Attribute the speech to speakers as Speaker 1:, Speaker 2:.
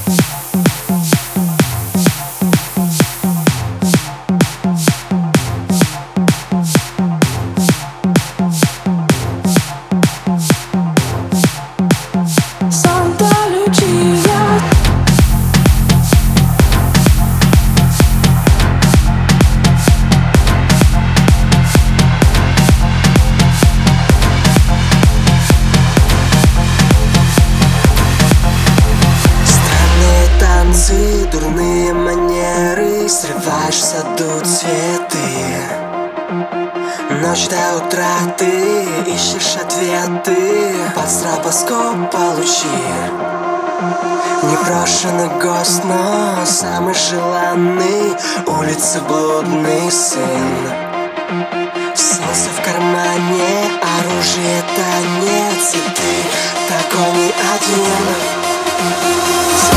Speaker 1: Дурные манеры, срываешь в саду цветы. Ночь до утра ты ищешь ответы, под стробоскоп получи. Непрошенный гость, но самый желанный, улицы блудный сын. Солнце в кармане, оружия-то нет, и ты такой не один.